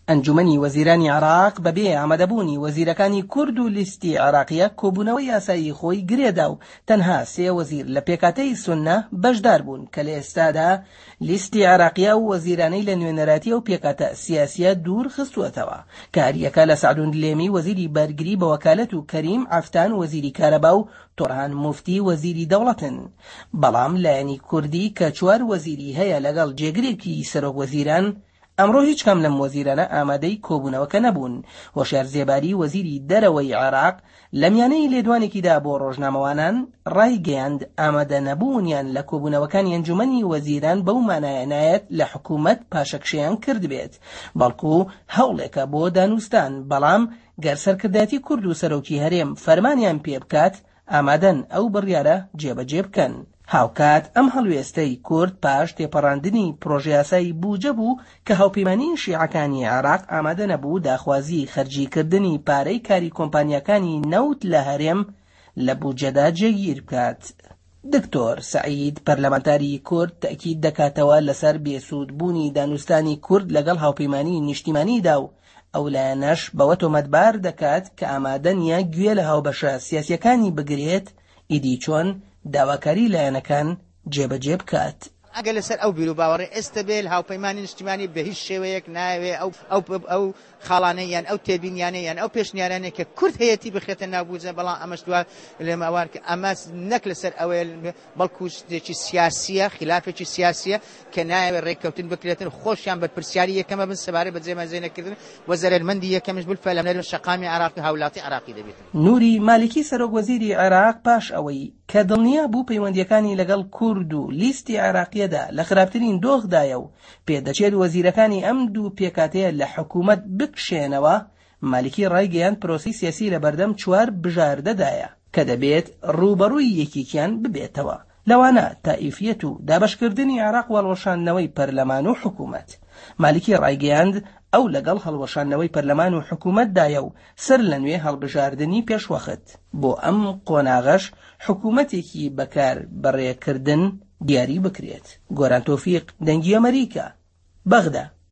ئەنجومەنی وەزیرانی عێراق بەبێ ئامادەبوونی وەزیرەکانی کورد و لیستی عێراقیە کۆبوونەوەی یاسایی خۆی گرێدا و تەنها 3 وەزیر لە پێکاتەی سونە بەشدار بوون کە لە ئێستادا لیستی عێراقیە و وەزیرانەی لە نوێنەراتی و پێکاتە سیاسیە دوور خستووەتەوە کە هەریەکە لە سەعدون لێمی وەزیری بەرگری بە وەکالەت و کەریم عەفتان وەزیری کارەبا و تۆرهان موفتی وەزیری دەوڵەتن. بەڵام لایەنی کوردی کە 4 وەزیری هەیە لەگەڵ جێگرێکی سەرۆک وەزیران ئەمڕۆ هیچ کەم لەم وەزیرانە ئامادەی کۆبوونەوەکە نەبوون. هۆشیار زێباری وەزیری دەرەوەی عێراق لە میانەی لێدوانێکیدا بۆ ڕۆژنامەوانان ڕایگەیاند ئامادە نەبوونیان لە کۆبوونەوەکانی ئەنجومەنی وەزیران بەو مانایە نایەت لە حکوومەت پاشەکشەیان کرد بێت، بەڵکو هەوڵێکە بۆ دانوستان، بەڵام گەر سەرکردایەتی کورد و سەرۆکی هەرێم فەرمانیان پێ بکات ئامادەن ئەو بڕیارە جێبەجێ بکەن. هاوکات ئەم هەڵوێستەی کورد پاش تێپەڕاندنی پرۆژە یاسایی بووجە بوو کە هاوپەیمانی شیعەکانی عێراق ئامادە نەبوو داخوازی خەرجیکردنی پارەی کاری کۆمپانیەکانی نەوت لە هەرێم لە بووجەدا جێگیر بکات. دکتۆر سەعید پەرلەمانتاری کورد تەکید دەکاتەوە لەسەر بێسوودبوونی دانوستانی کورد لەگەڵ هاوپەیمانی نیشتیمانیدا و ئەو لایەنەش بەوە تۆمەتبار دەکات کە ئامادە نیە گوێ لە هاوبەشە سیاسیەکانی بگرێت ئیدی چۆن داواکاری لایەنەکان جێبەجێ بکات. ئەگەر لەسەر ئەو بیر و باوەڕێ ئێستا بێ هاوپەیمانی نیشتیمانی بە هیچ شێوەیەک ناوێ ئەو خاڵانەی یان ئەو تێبینیانەی یان ئەو پێشنیارانەیە کە کورد هەیەی بخێتە ناوبووجە، بەڵام ئەمەش دووە لێمە ئەوان کە ئەمە نەک لەسەر ئەوەیە بەڵکو شتێکی سیاسیە، خلافێکی سیاسیە کە نایەوێت ڕێککەوتن بکرێتن، خۆشیان بە پرسیاری یەکەمە بن سەبارەت بە جێمەزێ نەکردن وەزەرمەندی یەکەمش بولفە لە نەرم شەقامی عێراقی هاوڵاتی عێراقی دەبێت. نوری مالکی سەرۆک وەزیری عێراق پاش ئەوەی کە دڵنیا بوو پەیوەندیەکانی لەگەڵ کورد و لیستی عێراقیەدا لە خراپترین دۆخدایە و پێدەچێت وەزیرەکانی ئەم دوو پێکاتەیە لە حکوومەت بکشێنەوە، مالکی ڕایگەیاند پرۆسی سیاسی لە بەردەم 4 بژاردەدایە کە دەبێت ڕوبەڕووی یەکێکیان ببێتەوە، لەوانە تائیفیەت و دابەشکردنی عێراق وەڵوەشاندنەوەی پەرلەمان و حکوومەت. مالکی ڕایگەیاند ئەو لەگەڵ هەڵوەشاندنەوەی پەرلەمان و حکوومەتدایە و سەر لە نوێ هەڵبژاردننی پێشوەخت. بۆ ئەم قۆناغەش حکوومەتێکی بەکار بەڕێکردن دیاری بکرێت. گۆران تۆفیق، دەنگی ئەمەریکا، بەغدا.